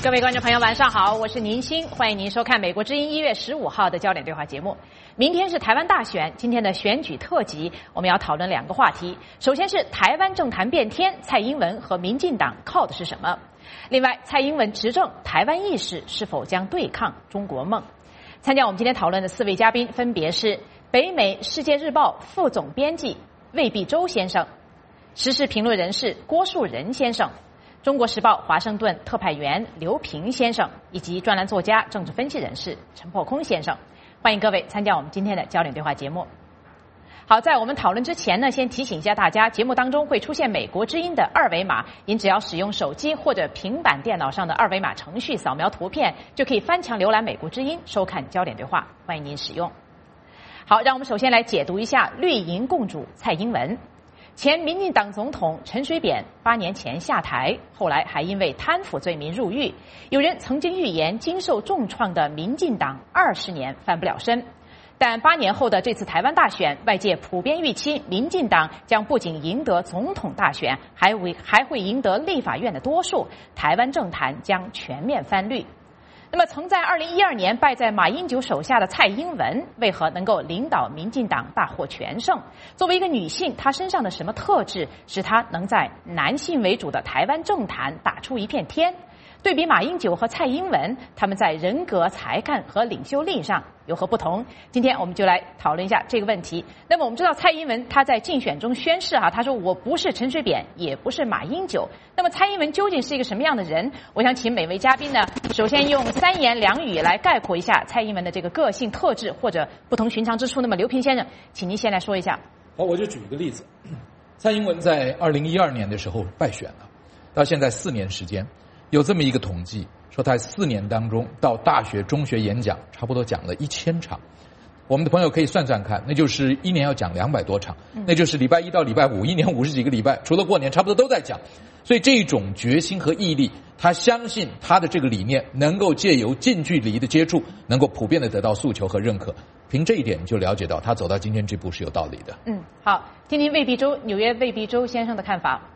各位观众朋友，晚上好，我是宁鑫，欢迎您收看美国之音1月15号的焦点对话节目。明天是台湾大选，今天的选举特辑，我们要讨论两个话题。首先是台湾政坛变天，蔡英文和民进党靠的是什么？另外，蔡英文执政，台湾意识是否将对抗中国梦？参加我们今天讨论的4位嘉宾分别是北美世界日报副总编辑魏必洲先生，时事评论人士郭树仁先生，中国时报华盛顿特派员刘平先生，以及专栏作家、政治分析人士陈破空先生。欢迎各位参加我们今天的焦点对话节目。好，在我们讨论之前呢，先提醒一下大家，节目当中会出现美国之音的二维码，您只要使用手机或者平板电脑上的二维码程序扫描图片，就可以翻墙浏览美国之音，收看焦点对话，欢迎您使用。好，让我们首先来解读一下绿营共主蔡英文。前民进党总统陈水扁8年前下台，后来还因为贪腐罪名入狱。有人曾经预言，经受重创的民进党20年翻不了身。但8年后的这次台湾大选，外界普遍预期民进党将不仅赢得总统大选，还会赢得立法院的多数，台湾政坛将全面翻绿。那么曾在2012年败在马英九手下的蔡英文，为何能够领导民进党大获全胜？作为一个女性，她身上的什么特质使她能在男性为主的台湾政坛打出一片天？对比马英九和蔡英文，他们在人格、才干和领袖力上有何不同？今天我们就来讨论一下这个问题。那么我们知道蔡英文她在竞选中宣誓她说我不是陈水扁，也不是马英九。那么蔡英文究竟是一个什么样的人？我想请每位嘉宾呢，首先用3言2语来概括一下蔡英文的这个个性特质或者不同寻常之处。那么刘平先生，请您先来说一下。 好，我就举一个例子。蔡英文在2012年的时候败选了，到现在4年时间。有这么一个统计，说他4年当中到大学、中学演讲，差不多讲了1000场。我们的朋友可以算算看，那就是1年要讲200多场，那就是礼拜1到礼拜5，1年50几个礼拜，除了过年，差不多都在讲。所以这种决心和毅力，他相信他的这个理念能够借由近距离的接触，能够普遍的得到诉求和认可。凭这一点，你就了解到他走到今天这步是有道理的。 好，听听魏必洲，纽约魏必洲先生的看法。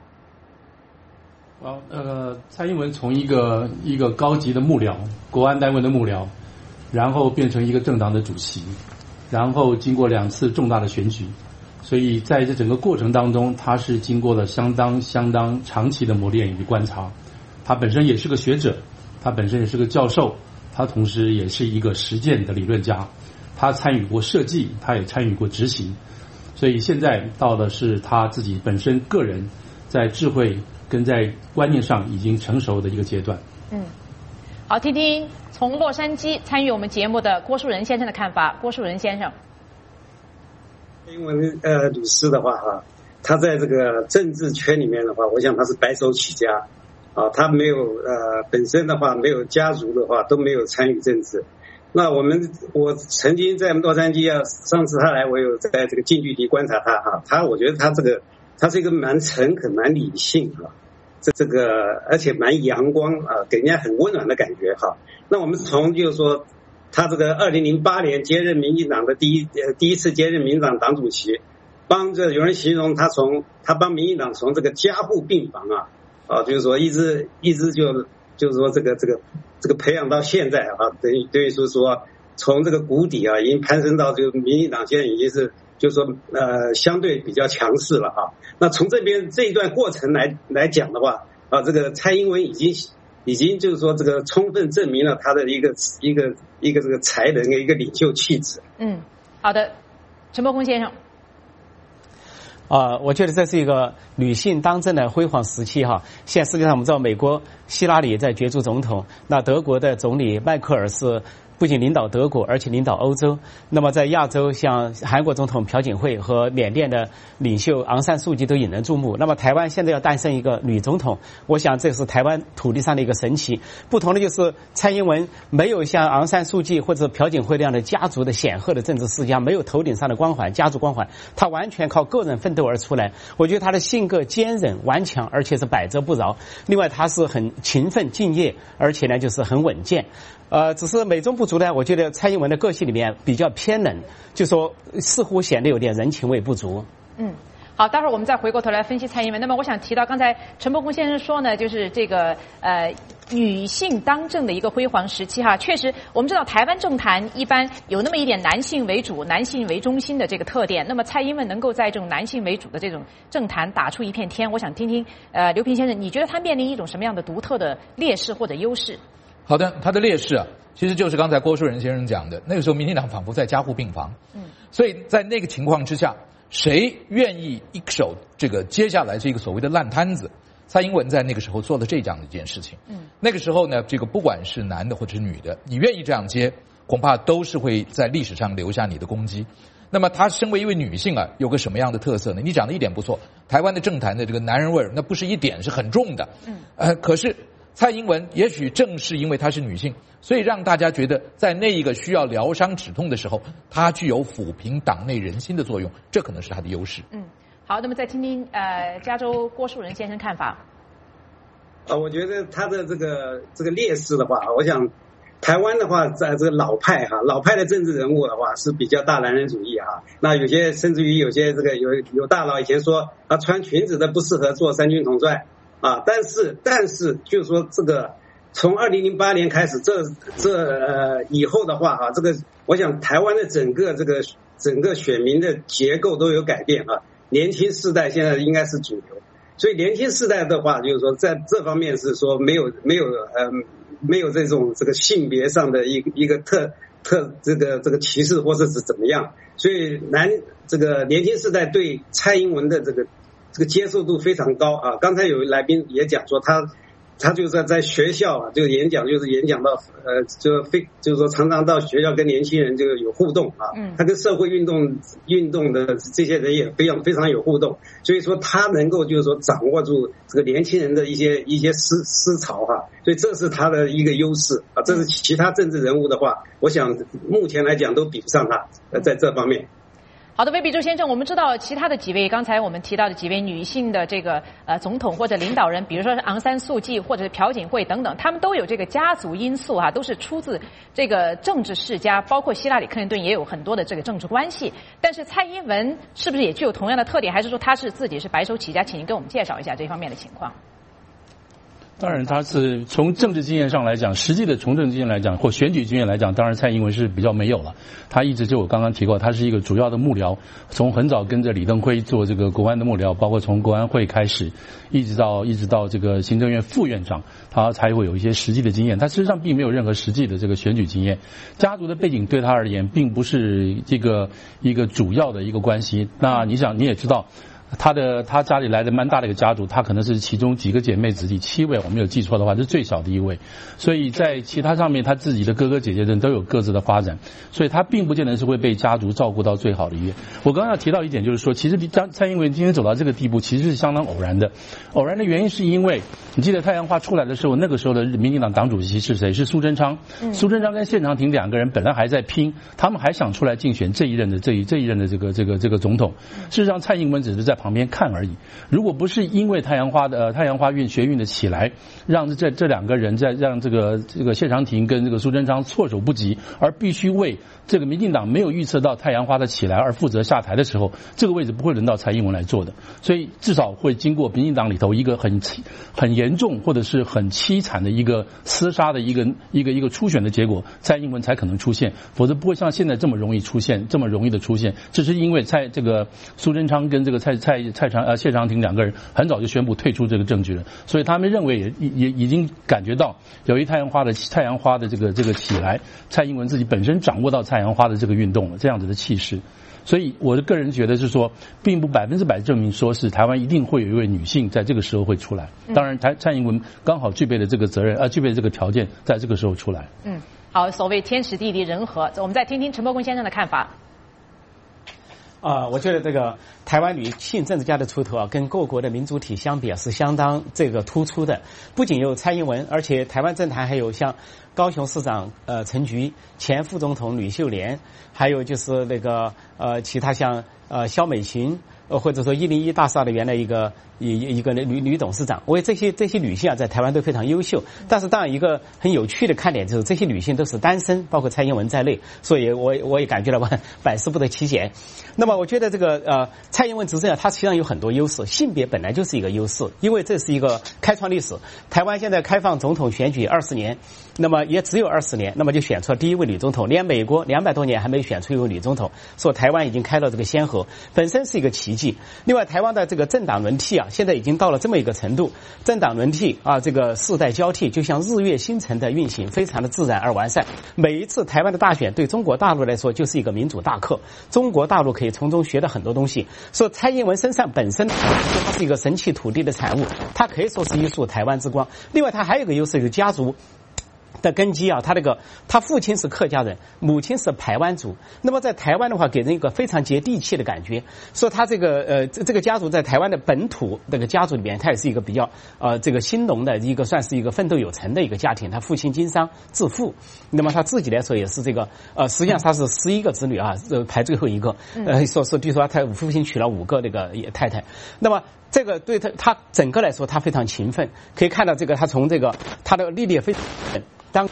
蔡英文从一个高级的幕僚，国安单位的幕僚，然后变成一个政党的主席，然后经过2次重大的选举，所以在这整个过程当中，他是经过了相当长期的磨练以及观察。他本身也是个学者，他本身也是个教授，他同时也是一个实践的理论家。他参与过设计，他也参与过执行，所以现在到的是他自己本身个人在智慧跟在观念上已经成熟的一个阶段。 好，听听从洛杉矶参与我们节目的郭树仁先生的看法。郭树仁先生， 英文律师的话他在这个政治圈里面的话，我想他是白手起家他没有本身的话没有家族的话都没有参与政治。那我曾经在洛杉矶上次他来，我有在这个近距离观察他我觉得他是一个蛮诚恳、蛮理性这个而且蛮阳光给人家很温暖的感觉那我们从就是说他这个2008年接任民进党的第一次接任民进党党主席，有人形容他帮民进党从这个加护病房就是说一直就是说这个培养到现在等于说从这个谷底已经攀升到这个民进党现在已经是就是说相对比较强势了那从这一段过程来讲的话这个蔡英文已经就是说这个充分证明了他的一个这个才能的一个领袖气质。 好的，陈柏空先生。 我觉得这是一个女性当政的辉煌时期现在世界上我们知道，美国希拉里在角逐总统，那德国的总理迈克尔是不仅领导德国，而且领导欧洲。那么在亚洲，像韩国总统朴槿惠和缅甸的领袖昂山素季都引人注目。那么台湾现在要诞生一个女总统，我想这是台湾土地上的一个神奇。不同的就是蔡英文没有像昂山素季或者朴槿惠这样的家族的显赫的政治世家，没有头顶上的光环、家族光环，他完全靠个人奋斗而出来。我觉得他的性格坚韧顽强，而且是百折不挠。另外他是很勤奋敬业，而且呢就是很稳健。只是美中不足呢，我觉得蔡英文的个性里面比较偏冷，就说似乎显得有点人情味不足。 好，待会儿我们再回过头来分析蔡英文。那么我想提到刚才陈柏空先生说呢，就是这个女性当政的一个辉煌时期哈。确实，我们知道台湾政坛一般有那么一点男性为主、男性为中心的这个特点。那么蔡英文能够在这种男性为主的这种政坛打出一片天，我想听听刘平先生，你觉得他面临一种什么样的独特的劣势或者优势？ 好的，他的劣势啊，其实就是刚才郭树人先生讲的，那个时候民进党仿佛在加护病房，所以在那个情况之下，谁愿意一手这个接下来这个所谓的烂摊子？蔡英文在那个时候做了这样的一件事情。那个时候呢，这个不管是男的或者是女的，你愿意这样接，恐怕都是会在历史上留下你的功绩。那么她身为一位女性啊，有个什么样的特色呢？你讲的一点不错，台湾的政坛的这个男人味儿，那不是一点，是很重的。可是蔡英文也许正是因为她是女性，所以让大家觉得在那一个需要疗伤止痛的时候，她具有抚平党内人心的作用，这可能是她的优势。 好，那么再听听加州郭树人先生看法。 我觉得他的这个劣势的话，我想台湾的话，在这个老派的政治人物的话是比较大男人主义哈。那有些甚至于有些这个有大佬以前说穿裙子的不适合做三军统帅啊，但是就是说这个从2008年开始，以后的话这个我想台湾的整个选民的结构都有改变啊。年轻世代现在应该是主流，所以年轻世代的话，就是说在这方面是说没有这种这个性别上的一个这个歧视或者是怎么样，所以这个年轻世代对蔡英文的这个接受度非常高啊。刚才有来宾也讲说他就是在学校就演讲到就是说常常到学校跟年轻人就有互动啊。他跟社会运动的这些人也非常有互动，所以说他能够就是说掌握住这个年轻人的一些思潮哈，所以这是他的一个优势啊。这是其他政治人物的话，我想目前来讲都比不上他在这方面。 好的，魏必洲先生，我们知道其他的几位，刚才我们提到的几位女性的这个总统或者领导人，比如说是昂山素季或者是朴槿惠等等，他们都有这个家族因素哈，都是出自这个政治世家，包括希拉里克林顿也有很多的这个政治关系。但是蔡英文是不是也具有同样的特点，还是说他自己是白手起家？请您跟我们介绍一下这方面的情况。 当然，他是从政治经验上来讲，实际的从政经验来讲，或选举经验来讲，当然蔡英文是比较没有了。他一直就我刚刚提过，他是一个主要的幕僚，从很早跟着李登辉做这个国安的幕僚，包括从国安会开始，一直到这个行政院副院长，他才会有一些实际的经验。他事实上并没有任何实际的这个选举经验，家族的背景对他而言并不是这个一个主要的一个关系。那你也知道。他家里来的蛮大的一个家族，他可能是其中几个姐妹子弟7位，我没有记错的话，是最小的一位。所以在其他上面，他自己的哥哥姐姐人都有各自的发展，所以他并不见得是会被家族照顾到最好的一面。我刚刚要提到一点，就是说，其实蔡英文今天走到这个地步，其实是相当偶然的。偶然的原因是因为，你记得太阳花出来的时候，那个时候的民进党党主席是谁？是苏贞昌。苏贞昌跟谢长廷两个人本来还在拼，他们还想出来竞选这一任的这一任的这个总统。事实上，蔡英文只是在旁边看而已。如果不是因为太阳花学运的起来，让这两个人让这个谢长廷跟这个苏贞昌措手不及，而必须为这个民进党没有预测到太阳花的起来而负责下台的时候，这个位置不会轮到蔡英文来做的。所以至少会经过民进党里头一个很严重或者是很凄惨的一个厮杀的一个初选的结果，蔡英文才可能出现，否则不会像现在这么容易的出现。这是因为这个苏贞昌跟这个谢长廷两个人很早就宣布退出这个政局了，所以他们认为也已经感觉到由于太阳花的这个起来，蔡英文自己本身掌握到太阳花的这个运动了这样子的气势。所以我的个人觉得是说，并不100%证明说是台湾一定会有一位女性在这个时候会出来。当然，蔡英文刚好具备了这个责任，具备这个条件，在这个时候出来。 好，所谓天时地利人和，我们再听听陈伯公先生的看法。 我觉得这个台湾女性政治家的出头跟各国的民主体相比是相当这个突出的。不仅有蔡英文，而且台湾政坛还有像高雄市长陈菊、前副总统吕秀莲，还有就是那个其他像萧美琴、 或者说101大厦的原来一个女董事长。这些女性啊，在台湾都非常优秀。但是当然一个很有趣的看点就是这些女性都是单身，包括蔡英文在内，所以我也感觉到百思不得其解。那么我觉得这个蔡英文执政啊，它实际上有很多优势，性别本来就是一个优势，因为这是一个开创历史。台湾现在开放总统选举20年，那么也只有20年，那么就选出了第一位女总统，连美国200多年还没选出一位女总统，说台湾已经开了这个先河，本身是一个奇迹。另外，台湾的这个政党轮替啊，现在已经到了这么一个程度，政党轮替啊，这个世代交替，就像日月星辰的运行，非常的自然而完善。每一次台湾的大选对中国大陆来说就是一个民主大课，中国大陆可以从中学到很多东西。说蔡英文身上本身它是一个神奇土地的产物，它可以说是一束台湾之光。另外，它还有一个优势，就是家族的根基啊，他父亲是客家人，母亲是排湾族。那么在台湾的话，给人一个非常接地气的感觉。说他这个家族在台湾的本土这个家族里面，他也是一个比较这个兴隆的一个，算是一个奋斗有成的一个家庭。他父亲经商致富，那么他自己来说也是这个实际上他是11个子女啊，排最后一个。据说他父亲娶了5个那个太太。那么这个对他整个来说，他非常勤奋，可以看到这个他从这个他的历练非常当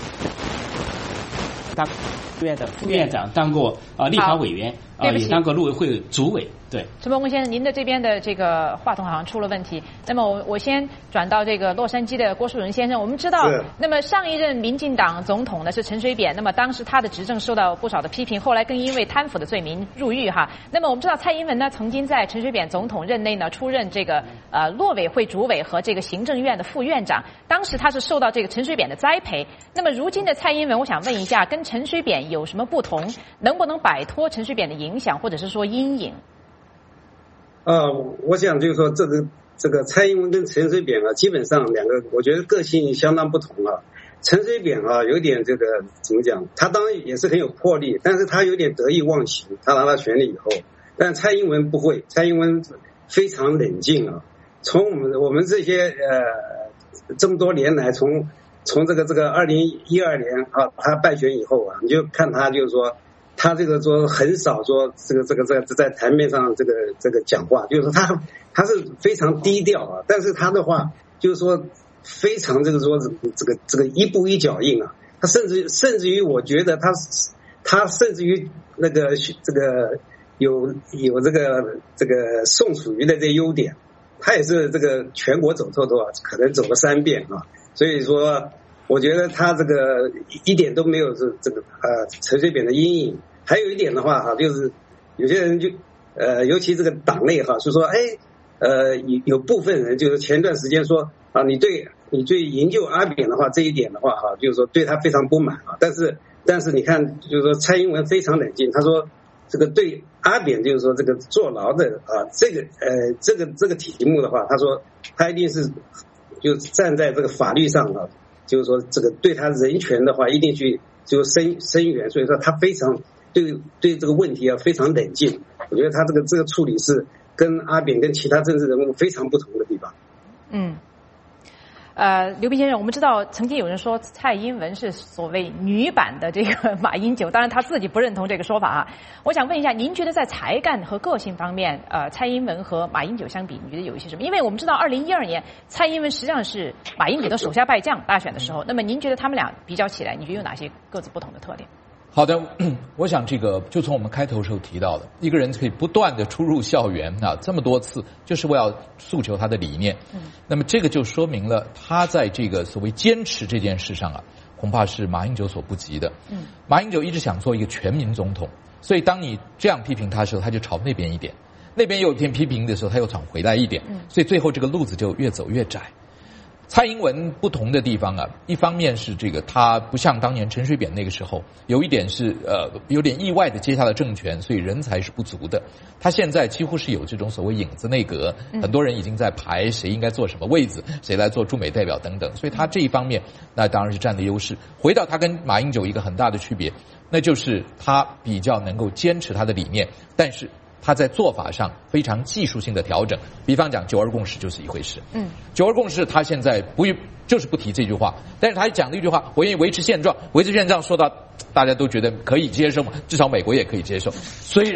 院的副院长，当过立法委员，也当过陆委会主委。对， 陈伯公先生，您的这边的这个话筒好像出了问题。那么我先转到这个洛杉矶的郭树仁先生。我们知道，那么上一任民进党总统呢是陈水扁，那么当时他的执政受到不少的批评，后来更因为贪腐的罪名入狱哈。那么我们知道蔡英文呢曾经在陈水扁总统任内呢出任这个陆委会主委和这个行政院的副院长，当时他是受到这个陈水扁的栽培。那么如今的蔡英文，我想问一下，跟陈水扁有什么不同？能不能摆脱陈水扁的影响，或者是说阴影？ 我想就是说这个蔡英文跟陈水扁啊，基本上两个我觉得个性相当不同啊。陈水扁啊有点这个怎么讲，他当然也是很有魄力，但是他有点得意忘形，他拿到权力以后。但蔡英文不会，蔡英文非常冷静啊。从我们这些这么多年来，从这个2012年啊他败选以后啊，你就看他就是说他这个说很少说这个在台面上这个讲话，就是说他是非常低调啊，但是他的话就是说非常这个说这个一步一脚印啊，他甚至于我觉得他甚至于那个这个有这个宋楚瑜的这优点，他也是这个全国走透透啊，可能走了3遍啊，所以说我觉得他这个一点都没有这个陈水扁的阴影。还有一点的话哈，就是有些人就尤其这个党内哈，是说有部分人就是前段时间说啊，你对营救阿扁的话这一点的话哈，就是说对他非常不满啊。但是你看，就是说蔡英文非常冷静，他说这个对阿扁就是说这个坐牢的啊，这个题目的话，他说他一定是就站在这个法律上啊，就是说这个对他人权的话一定去就声援，所以说他非常对这个问题啊非常冷静。我觉得他这个处理是跟阿扁跟其他政治人物非常不同的地方。 刘斌先生，我们知道曾经有人说蔡英文是所谓女版的这个马英九，当然他自己不认同这个说法啊。我想问一下，您觉得在才干和个性方面，蔡英文和马英九相比，你觉得有一些什么？因为我们知道2012年蔡英文实际上是马英九的手下败将，大选的时候，那么您觉得他们俩比较起来，你觉得有哪些各自不同的特点？ 好的，我想这个就从我们开头时候提到的，一个人可以不断的出入校园啊，这么多次，就是为了诉求他的理念。那么这个就说明了他在这个所谓坚持这件事上啊，恐怕是马英九所不及的。马英九一直想做一个全民总统，所以当你这样批评他的时候，他就朝那边一点；那边有一篇批评的时候，他又朝回来一点。所以最后这个路子就越走越窄。蔡英文不同的地方啊，一方面是这个他不像当年陈水扁那个时候，有一点是有点意外的接下了政权，所以人才是不足的。他现在几乎是有这种所谓影子内阁，很多人已经在排谁应该做什么位子，谁来做驻美代表等等，所以他这一方面那当然是占的优势。回到他跟马英九一个很大的区别，那就是他比较能够坚持他的理念，但是他在做法上非常技术性的调整，比方讲9·2共识就是一回事。9·2共识他现在就是不提这句话，但是他讲的一句话，我愿意维持现状，维持现状说到大家都觉得可以接受嘛，至少美国也可以接受。虽然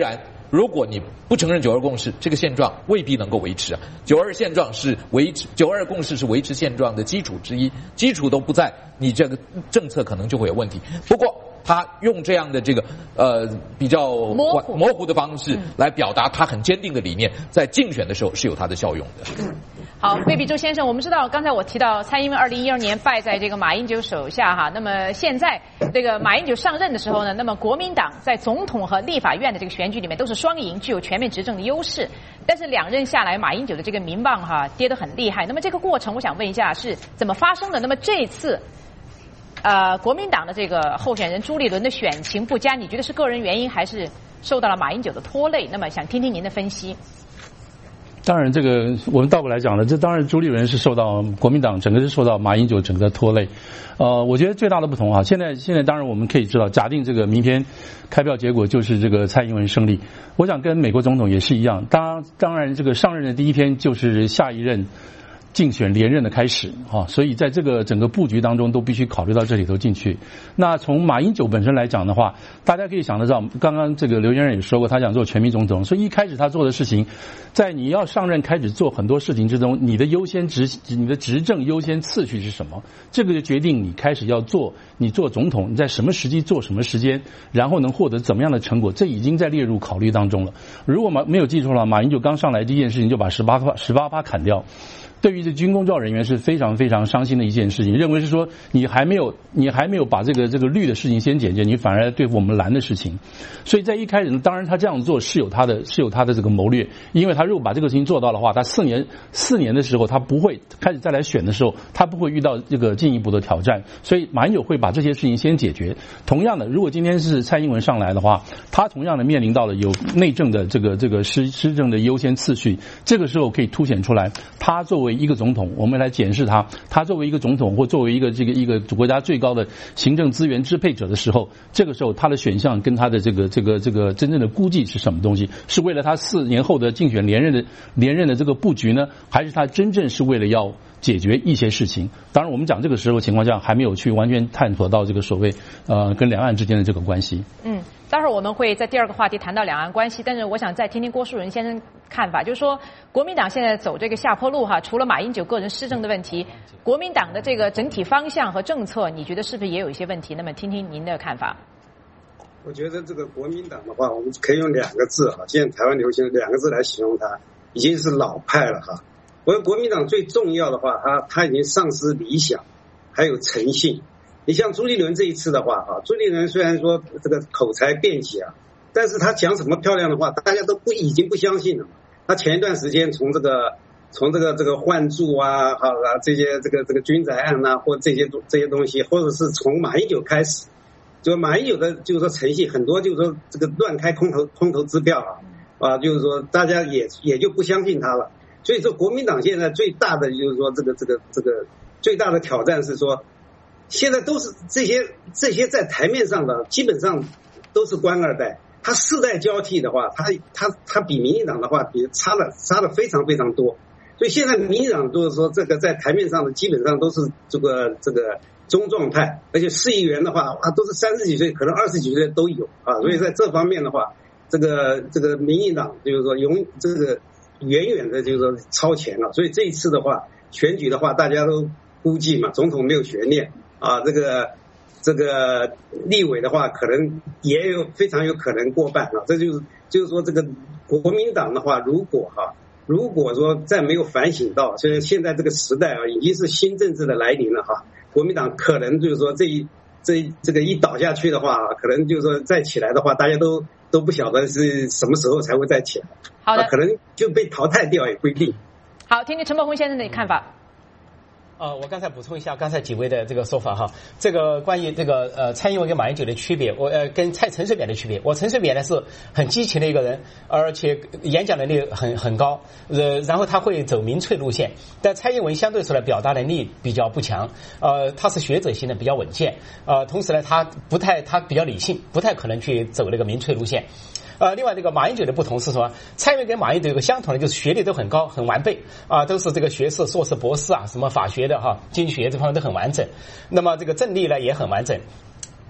如果你不承认9·2共识，这个现状未必能够维持啊。9·2共识是维持现状的基础之一，基础都不在，你这个政策可能就会有问题。不过他用这样的这个比较模糊的方式来表达他很坚定的理念，在竞选的时候是有它的效用的。 好，魏必周先生，我们知道刚才我提到蔡英文2012年败在这个马英九手下哈，那么现在这个马英九上任的时候呢，那么国民党在总统和立法院的这个选举里面都是双赢，具有全面执政的优势。但是2任下来，马英九的这个民望哈跌得很厉害。那么这个过程，我想问一下是怎么发生的？那么这次国民党的这个候选人朱立伦的选情不佳，你觉得是个人原因还是受到了马英九的拖累？那么想听听您的分析。 当然，这个我们倒过来讲了，这当然朱立伦是受到国民党整个是受到马英九整个拖累。我觉得最大的不同啊，现在当然我们可以知道，假定这个明天开票结果就是这个蔡英文胜利，我想跟美国总统也是一样，当然这个上任的第一天就是下一任竞选连任的开始啊，所以在这个整个布局当中都必须考虑到这里头进去。那从马英九本身来讲的话，大家可以想得到，刚刚这个刘先生也说过，他想做全民总统，所以一开始他做的事情，在你要上任开始做很多事情之中，你的执政优先次序是什么？这个就决定你开始要做，你做总统，你在什么时机做什么时间，然后能获得怎么样的成果，这已经在列入考虑当中了。如果没有记错了，马英九刚上来第一件事情就把18%砍掉。对于这军公教人员是非常非常伤心的一件事情，认为是说你还没有把这个绿的事情先解决，你反而来对付我们蓝的事情。所以在一开始呢，当然他这样做是有他的这个谋略，因为他如果把这个事情做到的话，他4年的时候他不会开始再来选的时候，他不会遇到这个进一步的挑战，所以马英九会把这些事情先解决。同样的，如果今天是蔡英文上来的话，他同样的面临到了有内政的这个施政的优先次序，这个时候可以凸显出来，他作为一个总统，我们来检视他作为一个总统或作为一个国家最高的行政资源支配者的时候，这个时候他的选项跟他的这个真正的估计是什么东西？是为了他4年后的竞选连任的这个布局呢，还是他真正是为了要解决一些事情？当然我们讲这个时候情况下还没有去完全探索到这个所谓跟两岸之间的这个关系。 待会儿我们会在第2个话题谈到两岸关系，但是我想再听听郭树人先生看法，就是说国民党现在走这个下坡路哈，除了马英九个人施政的问题，国民党的这个整体方向和政策，你觉得是不是也有一些问题？那么听听您的看法。 我觉得这个国民党的话，我们可以用2个字哈，现在台湾流行2个字来形容它，已经是老派了哈。我觉得国民党最重要的话，它已经丧失理想，还有诚信。你像朱立伦这一次的话朱立伦虽然说这个口才辩解啊，但是他讲什么漂亮的话，大家都已经不相信了。他前一段时间从这个换柱啊，这些这个军宅案啊，或这些东西，或者是从马英九开始，就马英九的就是说诚信很多，就是说这个乱开空头支票就是说大家也就不相信他了。所以说国民党现在最大的就是说这个最大的挑战是说，现在都是这些在台面上的基本上都是官二代，他世代交替的话，他比民进党的话差了非常非常多。所以现在民进党都是说这个在台面上的基本上都是这个中壮派，而且市议员的话都是30几岁，可能20几岁都有所以在这方面的话，这个民进党就是说这个远远的就是说超前了。所以这一次的话，选举的话大家都估计嘛，总统没有悬念这个立委的话可能也非常有可能过半这就是说这个国民党的话，如果说再没有反省到现在这个时代已经是新政治的来临了国民党可能就是说这个一倒下去的话可能就是说再起来的话，大家都不晓得是什么时候才会再起来。 好的， 可能就被淘汰掉也不一定。 好，听听陈柏宏先生的看法。 我刚才补充一下刚才几位的这个说法这个关于这个蔡英文跟马英九的区别，我跟陈水扁的区别，陈水扁呢是很激情的一个人，而且演讲能力很高，然后他会走民粹路线，但蔡英文相对说来表达能力比较不强，他是学者型的，比较稳健，同时呢他比较理性，不太可能去走那个民粹路线。另外这个马英九的不同是说，蔡英文跟马英九有个相同的，就是学历都很高很完备都是这个学士硕士博士什么法学的经济学这方面都很完整，那么这个政力呢也很完整。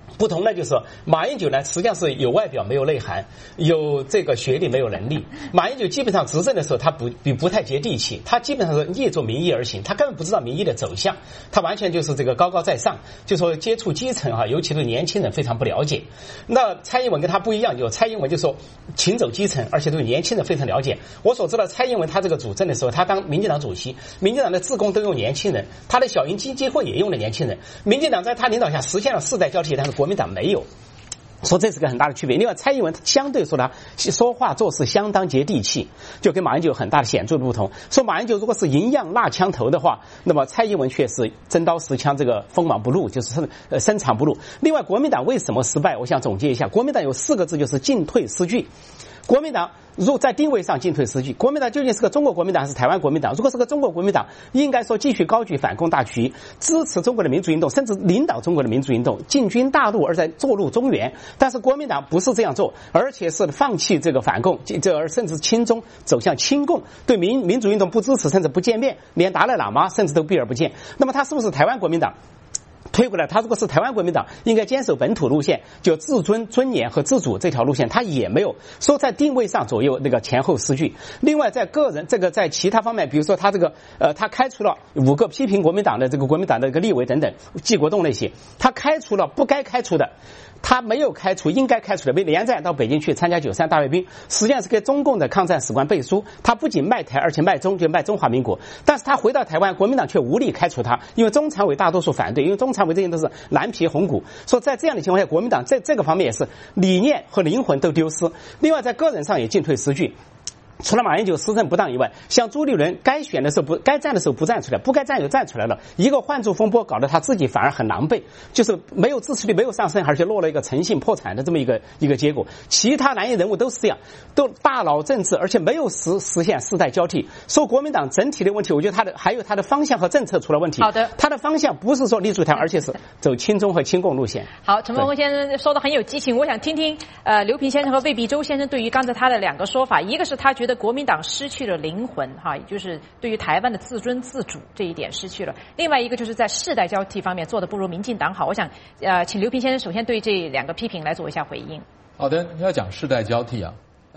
不同呢，就是说马英九呢，实际上是有外表没有内涵，有这个学历没有能力。马英九基本上执政的时候，他不太接地气，他基本上是逆着民意而行，他根本不知道民意的走向，他完全就是这个高高在上，就说接触基层啊，尤其是年轻人非常不了解。那蔡英文跟他不一样，就蔡英文就说勤走基层，而且对年轻人非常了解。我所知道，蔡英文他这个主政的时候，他当民进党主席，民进党的志工都用年轻人，他的小英基金会也用了年轻人。民进党在他领导下实现了世代交替，但是国民党没有。说这是个很大的区别。另外，蔡英文相对说他说话做事相当接地气，就跟马英九有很大的显著的不同。说马英九如果是银样蜡枪头的话，那么蔡英文却是真刀实枪，这个锋芒不露，就是深藏不露。另外，国民党为什么失败？我想总结一下，国民党有4个字，就是进退失据。国民党如果在定位上进退失据，国民党究竟是个中国国民党还是台湾国民党？如果是个中国国民党，应该说继续高举反共大局，支持中国的民主运动，甚至领导中国的民主运动，进军大陆而在坐入中原。但是国民党不是这样做，而且是放弃这个反共，甚至亲中走向亲共，对民主运动不支持，甚至不见面，连达赖喇嘛甚至都避而不见。那么他是不是台湾国民党？推过来，他如果是台湾国民党，应该坚守本土路线，就自尊、尊严和自主这条路线，他也没有说在定位上左右那个前后失据。另外，在个人这个在其他方面，比如说他这个他开除了5个批评国民党的这个国民党的一个立委等等，季国栋那些，他开除了不该开除的。他没有开除应该开除的，被连战到北京去参加93大阅兵，实际上是给中共的抗战史观背书。他不仅卖台，而且卖中，就卖中华民国。但是他回到台湾，国民党却无力开除他，因为中常委大多数反对，因为中常委这些都是蓝皮红骨。所以在这样的情况下，国民党在这个方面也是理念和灵魂都丢失。另外，在个人上也进退失据。除了马英九施政不当以外，像朱立伦该选的时候不该站的时候不站出来，不该站又站出来了，一个换柱风波搞得他自己反而很狼狈，就是没有支持率没有上升，而且落了一个诚信破产的这么一个结果。其他蓝营人物都是这样，都大佬政治，而且没有实现世代交替。说国民党整体的问题，我觉得还有他的方向和政策出了问题。 好的， 他的方向不是说立足台湾，而且是走亲中和亲共路线。 好，陈文宏先生说的很有激情，我想听听刘平先生和魏必洲先生对于刚才他的2个说法，一个是他觉得国民党失去了灵魂哈，也就是对于台湾的自尊自主这一点失去了。另外一个就是在世代交替方面做的不如民进党好。我想请刘平先生首先对这2个批评来做一下回应。 好的，你要讲世代交替啊，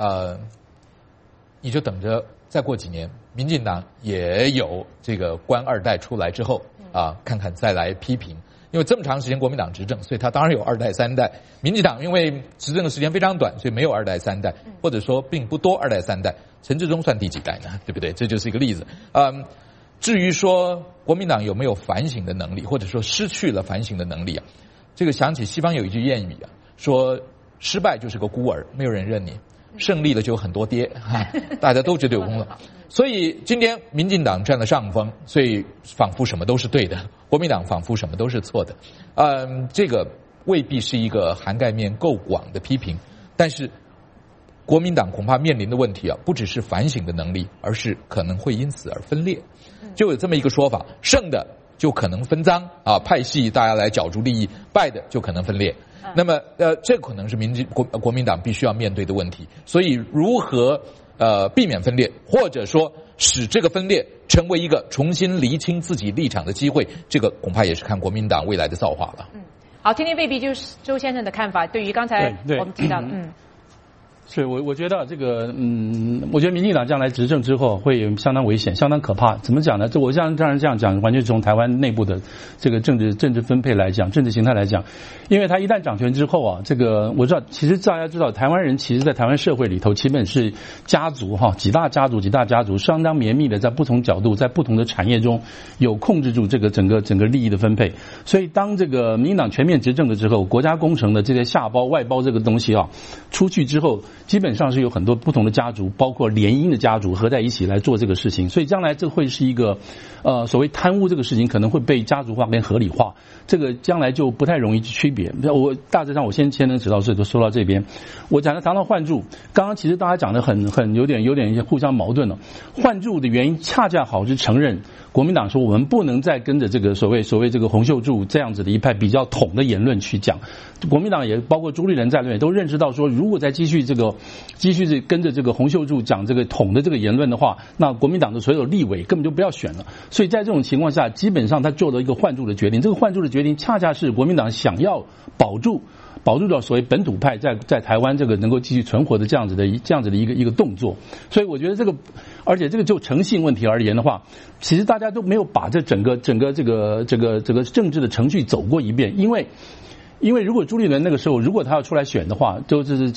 你就等着再过几年，民进党也有这个官2代出来之后看看再来批评。因为这么长时间国民党执政，所以他当然有2代3代。民进党因为执政的时间非常短，所以没有2代3代，或者说并不多2代3代。陈致中算第几代呢？对不对？这就是一个例子。至于说国民党有没有反省的能力，或者说失去了反省的能力啊，这个想起西方有一句谚语啊，说失败就是个孤儿，没有人认你；胜利了就有很多爹，大家都觉得有功劳。所以今天民进党占了上风，所以仿佛什么都是对的，国民党仿佛什么都是错的。这个未必是一个涵盖面够广的批评，但是国民党恐怕面临的问题啊，不只是反省的能力，而是可能会因此而分裂。就有这么一个说法，胜的就可能分赃派系大家来角逐利益，败的就可能分裂。那么这可能是国民党必须要面对的问题。所以如何避免分裂，或者说使这个分裂成为一个重新厘清自己立场的机会，这个恐怕也是看国民党未来的造化了。 好，听听魏必洲先生的看法，对于刚才我们提到的是我觉得这个我觉得民进党将来执政之后会相当危险，相当可怕。怎么讲呢？我当然这样讲，完全从台湾内部的这个政治分配来讲，政治形态来讲，因为他一旦掌权之后啊，这个我知道，其实大家知道，台湾人其实在台湾社会里头，基本是家族几大家族，相当绵密的在不同角度，在不同的产业中有控制住这个整个利益的分配。所以当这个民进党全面执政了之后，国家工程的这些下包外包这个东西出去之后，基本上是有很多不同的家族，包括联姻的家族合在一起来做这个事情，所以将来这会是一个所谓贪污这个事情可能会被家族化跟合理化，这个将来就不太容易去区别。我大致上我先能知道，所以都说到这边。我谈到换柱，刚刚其实大家讲的很有点互相矛盾了。换柱的原因恰恰好是承认国民党说我们不能再跟着这个所谓这个洪秀柱这样子的一派比较统的言论去讲。国民党也包括朱立伦在内都认识到说，如果再继续这个果继续是跟着这个洪秀柱讲这个统的这个言论的话，那国民党的所有立委根本就不要选了。所以在这种情况下，基本上他做了一个换柱的决定。这个换柱的决定，恰恰是国民党想要保住到所谓本土派在台湾这个能够继续存活的这样子的一个动作。所以我觉得这个，而且这个就诚信问题而言的话，其实大家都没有把这整个这个政治的程序走过一遍，因为如果朱立伦那个时候如果他要出来选的话，就是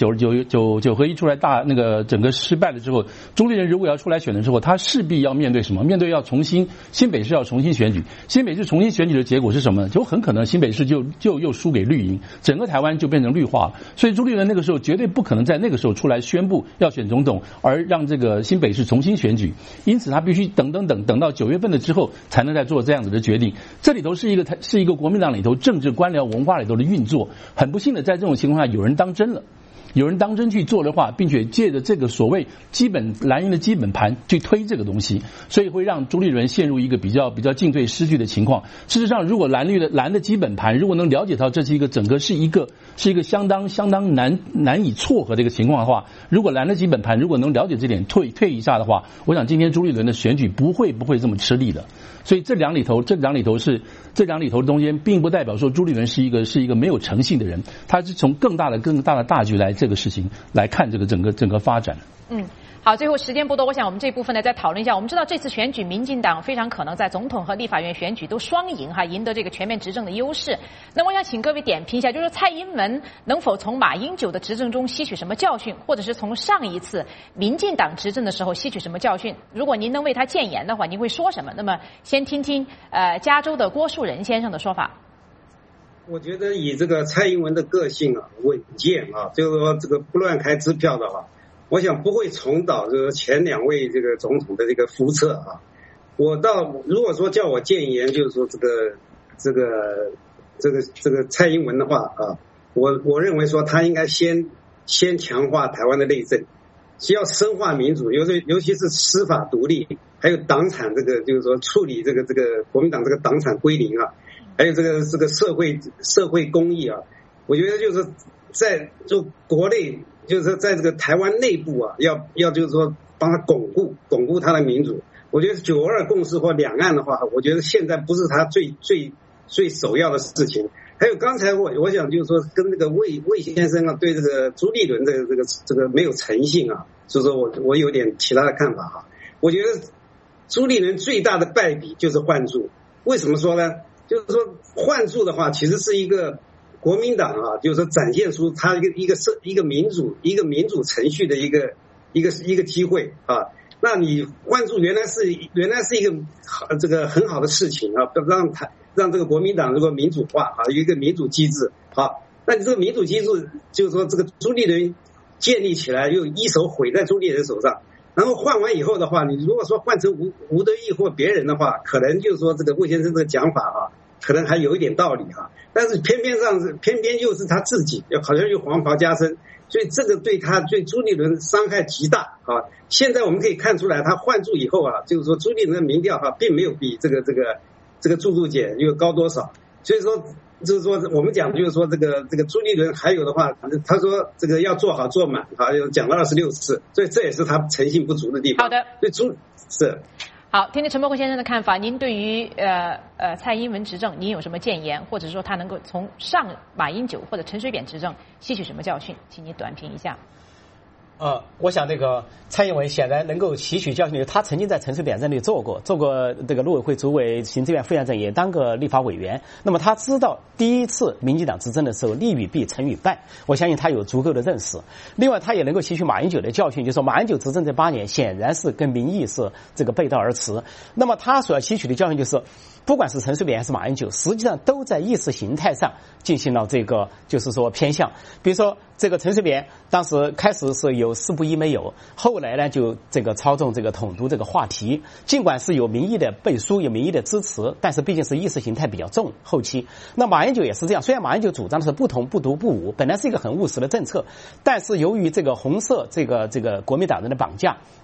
9合1出来那个整个失败了之后，朱立伦如果要出来选的时候，他势必要面对什么？面对要重新新北市要重新选举，新北市重新选举的结果是什么？就很可能新北市就又输给绿营，整个台湾就变成绿化了。所以朱立伦那个时候绝对不可能在那个时候出来宣布要选总统，而让这个新北市重新选举。因此他必须等到9月份的之后才能再做这样子的决定。这里头是一个国民党里头政治官僚文化里头的运作。很不幸的，在这种情况下，有人当真了。有人当真去做的话，并且借着这个所谓蓝营的基本盘去推这个东西，所以会让朱立伦陷入一个比较进退失据的情况。事实上，如果蓝的基本盘如果能了解到这是一个整个是一个相当难以撮合的一个情况的话，如果蓝的基本盘如果能了解这点退一下的话，我想今天朱立伦的选举不会这么吃力的。所以这两里头中间，并不代表说朱立伦是一个没有诚信的人，他是从更大的大局来这个事情来看这个整个发展。 好，最后时间不多，我想我们这部分呢再讨论一下。我们知道这次选举，民进党非常可能在总统和立法院选举都双赢赢得这个全面执政的优势。那我想请各位点评一下，就是蔡英文能否从马英九的执政中吸取什么教训，或者是从上一次民进党执政的时候吸取什么教训？如果您能为他建言的话，您会说什么？那么先听听加州的郭树人先生的说法。 我觉得以这个蔡英文的个性稳健就是说这个不乱开支票的话，我想不会重蹈这个前2位这个总统的这个覆辙如果说叫我建言，就是说这个蔡英文的话我认为说他应该先强化台湾的内政，需要深化民主，尤其是司法独立，还有党产就是说处理这个国民党这个党产归零还有这个社会公益我觉得就是就国内就是在这个台湾内部要就是说帮他巩固他的民主。我觉得9·2共识或两岸的话，我觉得现在不是他最首要的事情。还有刚才我想就是说跟那个魏先生对这个朱立伦的这个没有诚信所以说我有点其他的看法我觉得朱立伦最大的败笔就是换柱。为什么说呢？就是说换柱的话，其实是一个国民党就是说展现出他一个民主程序的一个机会那你换柱原来是一个这个很好的事情让这个国民党如果民主化有一个民主机制那你这个民主机制就是说这个朱立伦建立起来又一手毁在朱立伦手上，然后换完以后的话，你如果说换成吴敦义或别人的话，可能就是说这个魏先生这个讲法可能还有一点道理但是偏偏又是他自己好像又黄袍加身，所以这个对朱立伦伤害极大现在我们可以看出来，他换柱以后就是说朱立伦的民调并没有比这个朱姐又高多少，所以说就是说我们讲就是说这个朱立伦还有的话，他说这个要做好做满讲了26次，所以这也是他诚信不足的地方。 好的， 所以是。 好，听听陈伯宏先生的看法。您对于蔡英文执政，您有什么建言，或者说他能够从上马英九或者陈水扁执政吸取什么教训？请你短评一下。 我想这个蔡英文显然能够吸取教训，他曾经在陈水扁任内做过这个陆委会主委、行政院副院长，也当个立法委员。那么他知道第一次民进党执政的时候，利与弊、成与败，我相信他有足够的认识。另外，他也能够吸取马英九的教训，就是说马英九执政这8年，显然是跟民意是这个背道而驰。那么他所要吸取的教训就是，不管是陈水扁还是马英九，实际上都在意识形态上进行了这个就是说偏向。比如说这个陈水扁当时开始是有4不1没有，后来呢就这个操纵这个统独这个话题，尽管是有民意的背书，有民意的支持，但是毕竟是意识形态比较重。后期那马英九也是这样，虽然马英九主张的是不同不独不武，本来是一个很务实的政策，但是由于这个红色这个国民党人的绑架，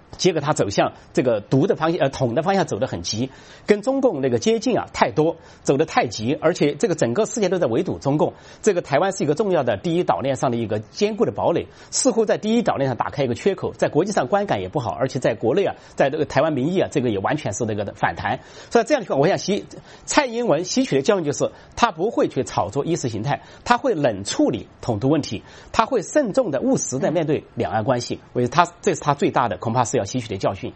结果他走向这个独的方向，统的方向走得很急，跟中共那个接近啊太多，走得太急，而且这个整个世界都在围堵中共。这个台湾是一个重要的第一岛链上的一个坚固的堡垒，似乎在第一岛链上打开一个缺口，在国际上观感也不好，而且在国内啊，在这个台湾民意啊，这个也完全是那个反弹。所以这样的情况，我想蔡英文吸取的教训就是，他不会去炒作意识形态，他会冷处理统独问题，他会慎重的务实的面对两岸关系。我觉得这是他最大的，恐怕是要吸取的教训。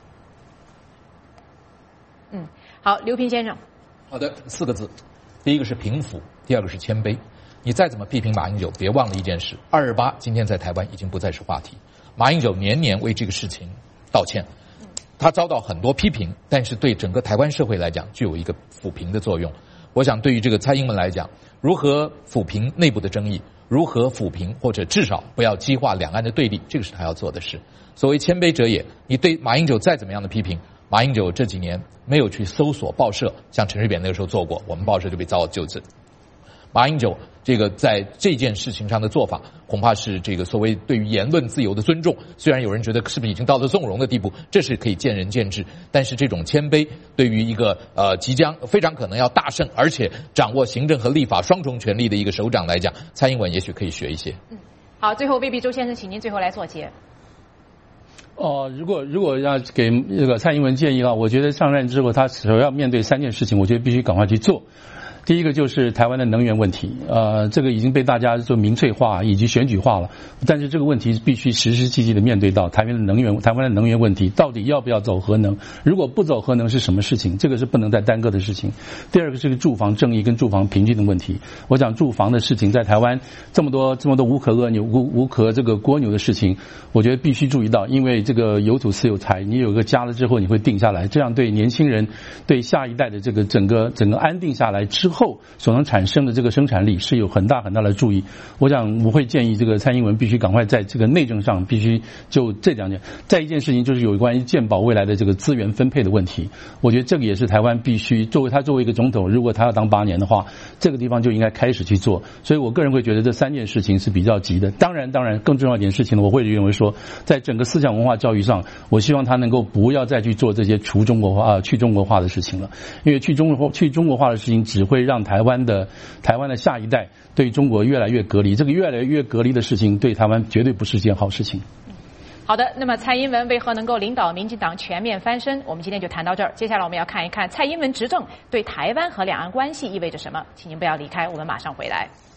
好，刘平先生。 好的，4个字，第一个是平复，第二个是谦卑。你再怎么批评马英九，别忘了一件事，228今天在台湾已经不再是话题。马英九年年为这个事情道歉，他遭到很多批评，但是对整个台湾社会来讲具有一个抚平的作用。我想对于这个蔡英文来讲，如何抚平内部的争议，如何抚平或者至少不要激化两岸的对立，这个是他要做的事。所谓谦卑者也，你对马英九再怎么样的批评，马英九这几年没有去搜索报社，像陈水扁那个时候做过，我们报社就被遭到纠正。马英九这个在这件事情上的做法，恐怕是这个所谓对于言论自由的尊重。虽然有人觉得是不是已经到了纵容的地步，这是可以见仁见智。但是这种谦卑，对于一个即将非常可能要大胜，而且掌握行政和立法双重权力的一个首长来讲，蔡英文也许可以学一些。 好，最后未必周先生，请您最后来做结。 如果要给这个蔡英文建议我觉得上任之后他首要面对3件事情，我觉得必须赶快去做。第一个就是台湾的能源问题，这个已经被大家做民粹化以及选举化了，但是这个问题必须实实际际的面对到台湾的能源问题，到底要不要走核能？如果不走核能是什么事情？这个是不能再耽搁的事情。第二个是个住房正义跟住房平均的问题。我想住房的事情在台湾这么多无可恶扭无可这个蜗牛的事情，我觉得必须注意到，因为这个有土私有财，你有个家了之后你会定下来，这样对年轻人对下一代的这个整个安定下来之后所能产生的这个生产力是有很大的注意。我想我会建议这个蔡英文必须赶快在这个内政上必须就这2件。再一件事情就是有关于健保未来的这个资源分配的问题，我觉得这个也是台湾必须作为一个总统，如果他要当8年的话，这个地方就应该开始去做。所以我个人会觉得这3件事情是比较急的。当然更重要一点事情呢，我会认为说在整个思想文化教育上，我希望他能够不要再去做这些去中国化的事情了，因为去中国化的事情只会让台湾的下一代对中国越来越隔离，这个越来越隔离的事情对台湾绝对不是件好事情。 好的，那么蔡英文为何能够领导民进党全面翻身？我们今天就谈到这儿。接下来我们要看一看蔡英文执政对台湾和两岸关系意味着什么。请您不要离开，我们马上回来。